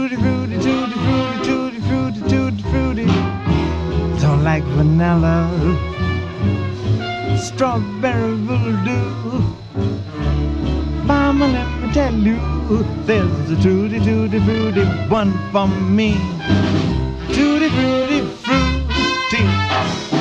Tutti frutti, tutti frutti, tutti frutti, tutti frutti. Don't like vanilla. Strawberry voodoo. Mama, let me tell you, there's a tutti tutti frutti one for me. Tutti frutti frutti.